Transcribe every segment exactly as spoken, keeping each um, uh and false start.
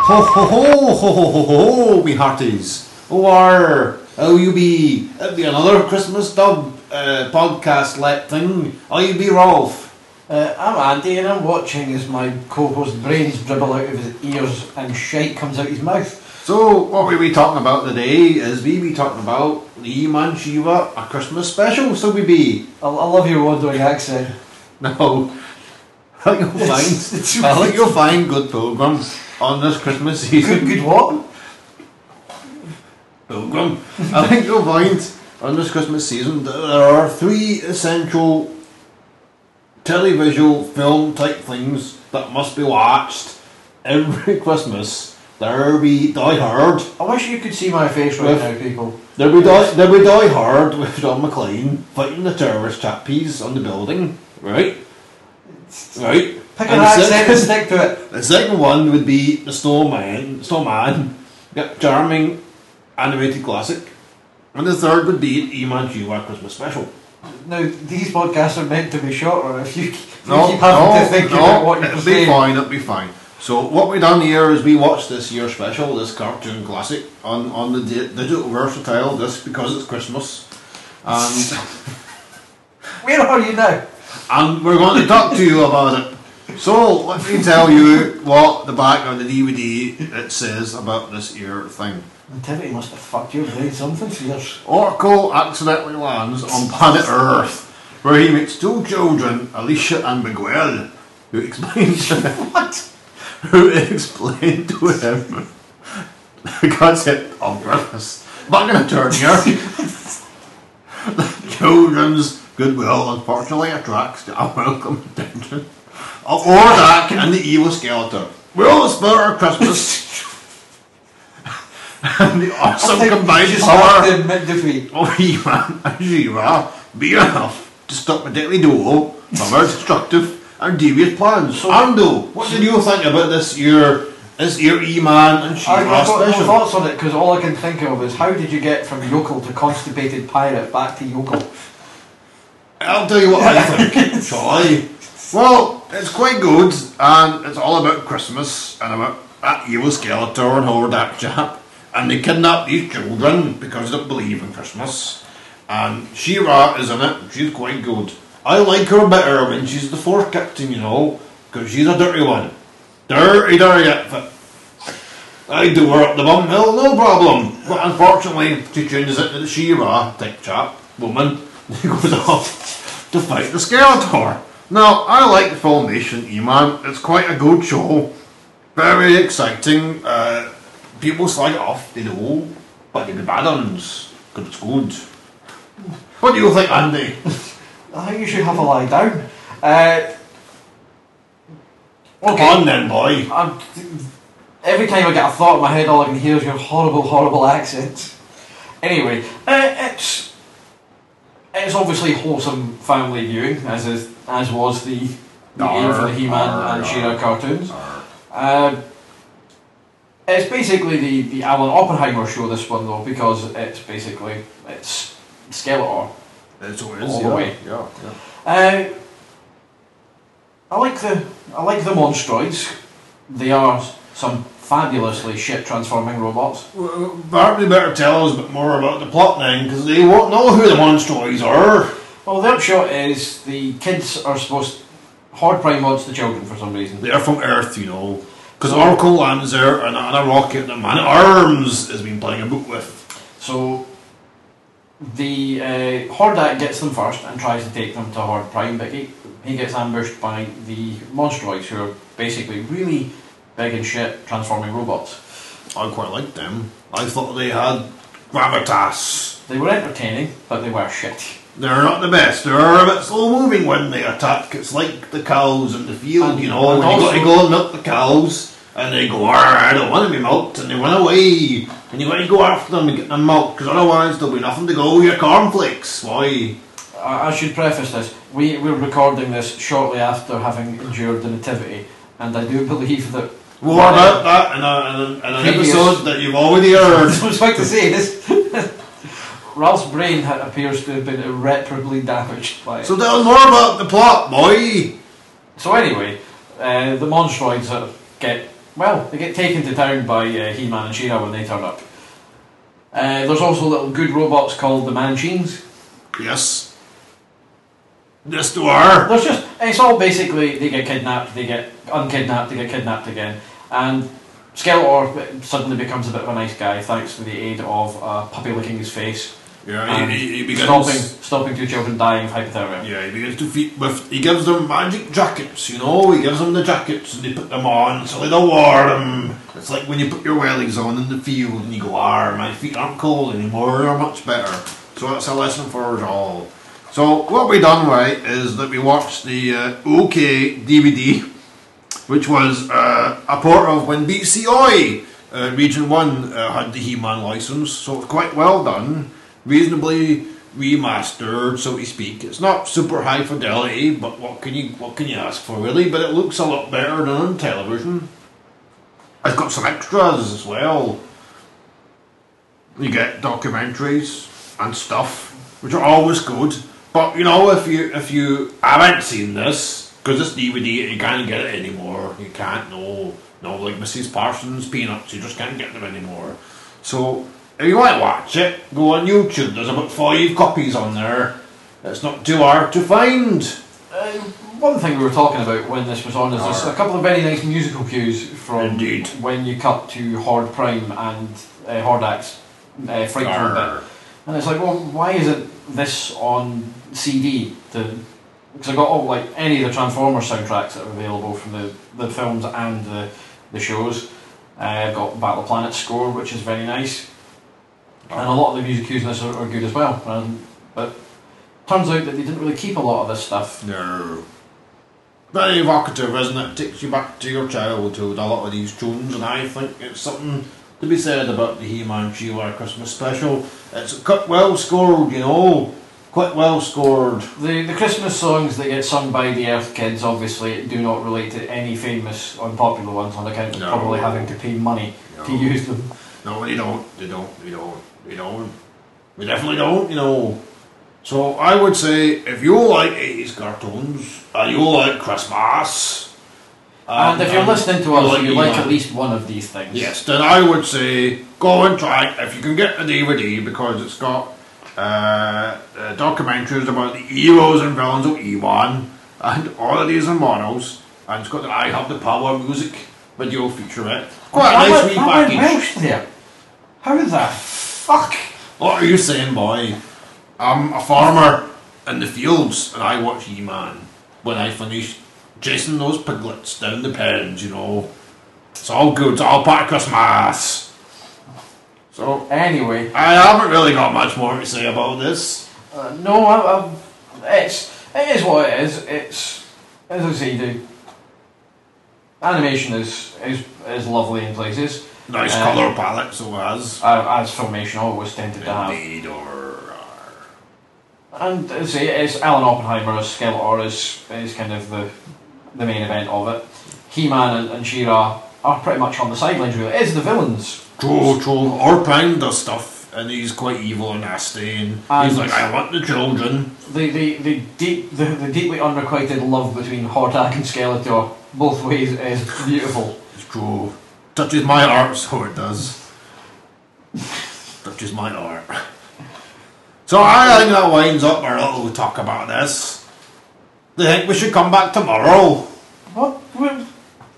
Ho ho ho ho ho ho ho, me hearties. Oh, are how you be? It'll be another Christmas dub uh, podcast let thing. How you be, Rolf? Uh, I'm Andy, and I'm watching as my co-host brains dribble out of his ears and shite comes out his mouth. So, what we be talking about today is we be talking about the He-Man She-Ra, a Christmas special. So we be. I, I love your wandering accent. No, I think you'll find. I think you'll find good pilgrims on this Christmas season. Good, good what? Pilgrim. I think you'll find on this Christmas season that there are three essential televisual film type things that must be watched every Christmas. There be Die Hard. I wish you could see my face right With- now, people. There be Die, there be Die Hard with John McClane fighting the terrorist chappies on the building. Right? Right? Pick And an the accent second- and stick to it. The second one would be The Snowman. Snowman. Yep, charming animated classic. And the third would be He-Man She-Ra Christmas special. Now, these podcasts are meant to be shorter. If you, if you No, keep having no, to think no, about what you're it'll be saying. fine, it'll be fine. So what we done here is we watched this year's special, this cartoon classic, on, on the di- digital versatile disc because it's Christmas. And, Where are you now? and we're going to talk to you about it. So let me tell you what the back of the D V D it says about this year thing. Nativity must have fucked your brain something fierce. Oracle accidentally lands on planet Earth, where he meets two children, Alicia and Miguel, who explains What? who explained to him the concept of Christmas. Back in a turn here, the children's goodwill unfortunately attracts the unwelcome attention of Ordak and the evil Skeletor. We'll spur our Christmas and the I awesome think combined you just power have to admit defeat. of He-Man and She-Ra be enough to stop the deadly duo from our destructive and devious plans. So, Ando, what did you think about this year, this year He-Man and I- She-Ra I've got no special? thoughts on it because all I can think of is how did you get from yokel to constipated pirate back to yokel? I'll tell you what I think, shall I? Well, it's quite good, and it's all about Christmas and about that evil Skeletor and Hordak chap, and they kidnap these children because they don't believe in Christmas. And She-Ra is in it, she's quite good. I like her better when she's the Force Captain, you know, because she's a dirty one. Dirty, dirty outfit. I do her up the bum hill, no problem. But unfortunately, she changes it to the She-Ra type chap, woman, he goes off to fight the Skeletor. Now, I like the Filmation E-Man, it's quite a good show. Very exciting. Uh, people slag it off, they do, but they be bad ones, because it's good. What do you think, Andy? I think you should have a lie down. Uh, Come on then, boy. I'm, every time I get a thought in my head, all I can hear is your horrible, horrible accents. Anyway, uh, it's it's obviously wholesome family viewing, as is as was the the aim for the He-Man and She-Ra cartoons. Uh, it's basically the, the Alan Oppenheimer show, this one though, because it's basically it's Skeletor. It's All always, the yeah. way. Yeah, yeah. Uh, I like the I like the Monstroids. They are some fabulously shit transforming robots. Well, Bart, you better tell us a bit more about the plot then, because they won't know who the Monstroids are. Well, the upshot is the kids are supposed Horde Prime wants the children for some reason. They're from Earth, you know. Because Oracle lands there and, and a rocket that Man at Arms has been playing about with. So the uh, Hordak gets them first and tries to take them to Horde Prime, but he, he gets ambushed by the Monstroids, who are basically really big and shit transforming robots. I quite liked them. I thought they had gravitas. They were entertaining, but they were shit. They're not the best. They're a bit slow moving when they attack. It's like the cows in the field, And- you know. and When you got to also- go and milk the cows, and they go, "Arr, I don't want to be milked," and they run away. And you got to go after them and get them milked, because otherwise there'll be nothing to go with your cornflakes. Why? I, I should preface this. We, we're recording this shortly after having endured the Nativity, and I do believe that... More about that in, a, in, a, in an Previous- episode that you've already heard. I was about to say this. Ralph's brain ha- appears to have been irreparably damaged by it. So tell us more about the plot, boy. So anyway, uh, the Monstroids uh, get well, they get taken to town by uh, He-Man and She-Ra when they turn up. Uh, there's also little good robots called the Manchines. Yes. Yes, there are. There's just, it's all basically, they get kidnapped, they get unkidnapped, they get kidnapped again. And Skeletor suddenly becomes a bit of a nice guy thanks to the aid of a puppy licking his face. Yeah, he, he, he begins stopping, stopping two children dying of hypothermia. Yeah, he begins to feed with. He gives them magic jackets, you know. He gives them the jackets and they put them on so they don't wear them. It's like when you put your wellies on in the field and you go, "Ah, my feet aren't cold anymore. They're much better." So that's a lesson for us all. So what we done right is that we watched the uh, OK D V D, which was uh, a port of when B C I uh, Region One uh, had the He-Man license. So it's quite well done. Reasonably remastered, so to speak. It's not super high fidelity, but what can you what can you ask for, really? But it looks a lot better than on television. It's got some extras as well. You get documentaries and stuff, which are always good. But you know, if you if you haven't seen this, because this D V D you can't get it anymore. You can't. No, no, like Missus Parsons' Peanuts, you just can't get them anymore. So. If you want to watch it, go on YouTube. There's about five copies on there. It's not too hard to find. Uh, one thing we were talking about when this was on is there's a couple of very nice musical cues from Indeed. when you cut to Horde Prime and uh, Hordak's uh, Fright for a bit. And it's like, well, why isn't this on C D? Because I got all like any of the Transformers soundtracks that are available from the, the films and the the shows. Uh, I've got Battle Planet score, which is very nice. And a lot of the music cues in this are, are good as well. Um, but turns out that they didn't really keep a lot of this stuff. No. Very evocative, isn't it? It takes you back to your childhood, a lot of these tunes, and I think it's something to be said about the He-Man She-Ra Christmas special. It's quite well scored, you know. Quite well scored. The the Christmas songs that get sung by the Earth Kids obviously do not relate to any famous unpopular ones on account of No. probably having to pay money No. to use them. No, they don't. They don't. They don't. They don't. We definitely don't, you know. So I would say if you like eighties cartoons and you like Christmas, and if you're and listening to us, like and you like He-Man, at least one of these things. yes, then I would say go and try it if you can get the D V D, because it's got uh, uh, documentaries about the heroes and villains of He-Man and all of these and models, and it's got the I Have the Power music video featurette. Quite a I nice went- wee I went package. Welsh there. How the fuck? What are you saying, boy? I'm a farmer in the fields and I watch He-Man when I finish chasing those piglets down the pens, you know. It's all good, it's all part of Christmas. So, Anyway, I haven't really got much more to say about this. uh, no, I, I, it's it is what it is. It's as I say, the animation is is is lovely in places. Nice Uh, colour palette, so as. Uh, as Filmation always tended to have. Indeed, or. And as I say, it's Alan Oppenheimer as Skeletor is, is kind of the the main event of it. He-Man and, and She-Ra are pretty much on the sidelines really. It's the villains. True, true. Or Prime does stuff and he's quite evil and nasty and, And- he's like, I want the children. The the, the deep the, the deeply unrequited love between Hordak and Skeletor both ways is beautiful. It's true. Touches my heart, so it does. Touches my heart. So I think that winds up our little talk about this. Do you think we should come back tomorrow? What? Well,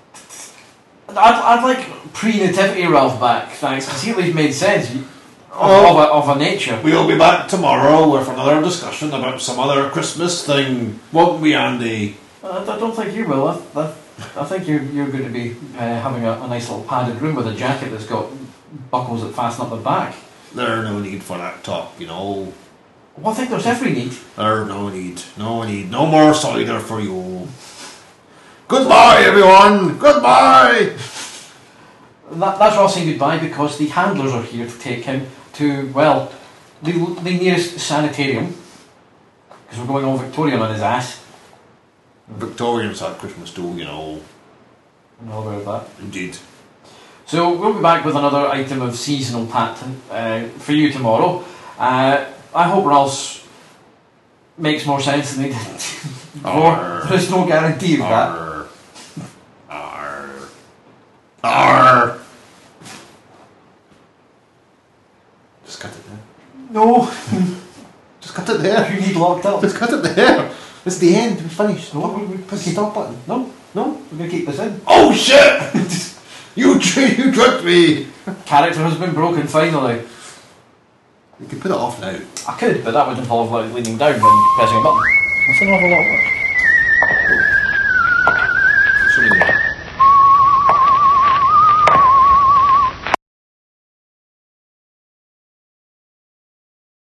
I'd, I'd like pre-nativity Ralph back, thanks, because he at least made sense of, Oh. of, a, of a nature. We'll be back tomorrow with another discussion about some other Christmas thing, won't we, Andy? I, I don't think you will. I, I, I think you're, you're going to be uh, having a, a nice little padded room with a jacket that's got buckles that fasten up the back. There's no need for that talk, you know. Well, I think there's every need. There's no need. No need. No more cider for you. Goodbye, everyone. Goodbye. That, that's all saying goodbye because the handlers are here to take him to, well, the, the nearest sanitarium. Because we're going all Victorian on his ass. Victorians had Christmas too, you know. I'm all aware of that. Indeed. So we'll be back with another item of seasonal pattern uh, for you tomorrow. Uh, I hope Ralph's makes more sense than he did before. Arr. There's no guarantee of that. Arr. Arr. Arr. Just cut it there. No. Just cut it there. You need locked up. Just cut it there. It's the end. We're finished. No, we, we, Press the stop button. no, no. We're gonna keep this in. Oh shit! you tri- you tricked me. Character has been broken finally. You can put it off now. I could, but that would involve like leaning down and pressing a button. That's an awful lot of work.